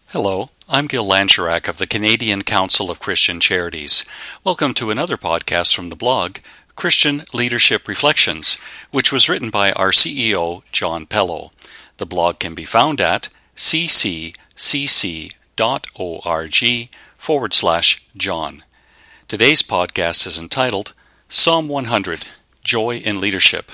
Hello, I'm Gil Langerak of the Canadian Council of Christian Charities. Welcome to another podcast from the blog, Christian Leadership Reflections, which was written by our CEO, John Pello. The blog can be found at ccc.org/John. Today's podcast is entitled Psalm 100, Joy in Leadership.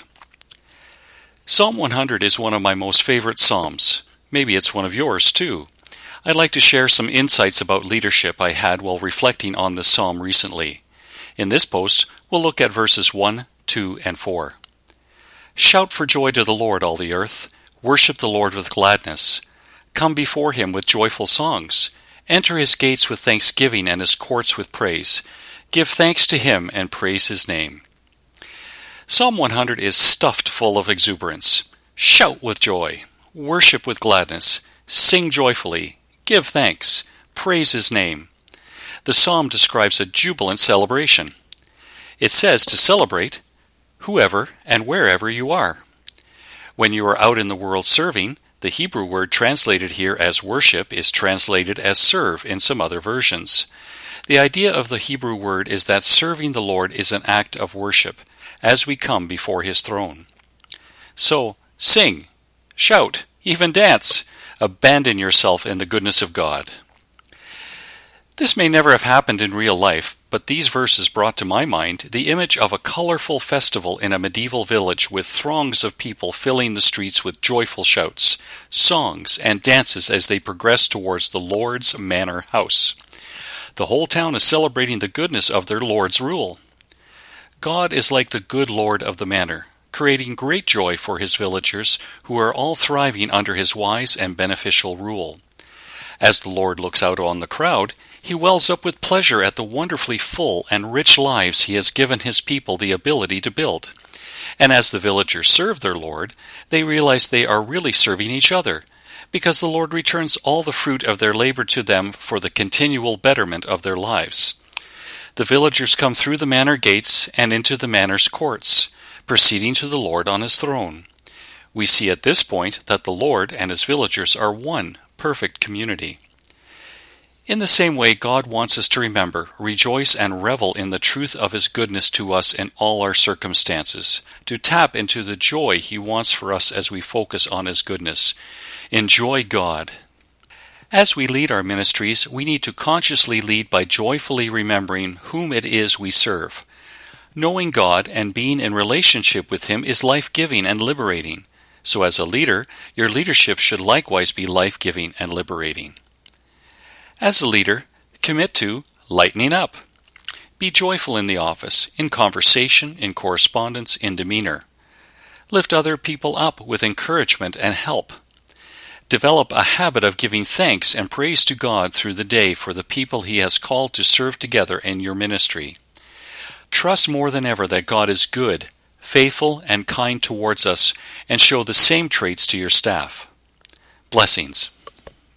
Psalm 100 is one of my most favorite psalms. Maybe it's one of yours too. I'd like to share some insights about leadership I had while reflecting on this psalm recently. In this post, we'll look at verses 1, 2, and 4. Shout for joy to the Lord, all the earth. Worship the Lord with gladness. Come before him with joyful songs. Enter his gates with thanksgiving and his courts with praise. Give thanks to him and praise his name. Psalm 100 is stuffed full of exuberance. Shout with joy. Worship with gladness. Sing joyfully. Give thanks. Praise his name. The psalm describes a jubilant celebration. It says to celebrate whoever and wherever you are. When you are out in the world serving, the Hebrew word translated here as worship is translated as serve in some other versions. The idea of the Hebrew word is that serving the Lord is an act of worship as we come before his throne. So, sing, shout, even dance. Abandon yourself in the goodness of God. This may never have happened in real life, but these verses brought to my mind the image of a colorful festival in a medieval village with throngs of people filling the streets with joyful shouts, songs, and dances as they progress towards the Lord's manor house. The whole town is celebrating the goodness of their Lord's rule. God is like the good Lord of the manor, creating great joy for his villagers who are all thriving under his wise and beneficial rule. As the Lord looks out on the crowd, he wells up with pleasure at the wonderfully full and rich lives he has given his people the ability to build. And as the villagers serve their Lord, they realize they are really serving each other, because the Lord returns all the fruit of their labor to them for the continual betterment of their lives. The villagers come through the manor gates and into the manor's courts, proceeding to the Lord on his throne. We see at this point that the Lord and his villagers are one perfect community. In the same way, God wants us to remember, rejoice, and revel in the truth of his goodness to us in all our circumstances, to tap into the joy he wants for us as we focus on his goodness. Enjoy God. As we lead our ministries, we need to consciously lead by joyfully remembering whom it is we serve. Knowing God and being in relationship with him is life-giving and liberating. So as a leader, your leadership should likewise be life-giving and liberating. As a leader, commit to lightening up. Be joyful in the office, in conversation, in correspondence, in demeanor. Lift other people up with encouragement and help. Develop a habit of giving thanks and praise to God through the day for the people he has called to serve together in your ministry. Trust more than ever that God is good, faithful, and kind towards us, and show the same traits to your staff. Blessings.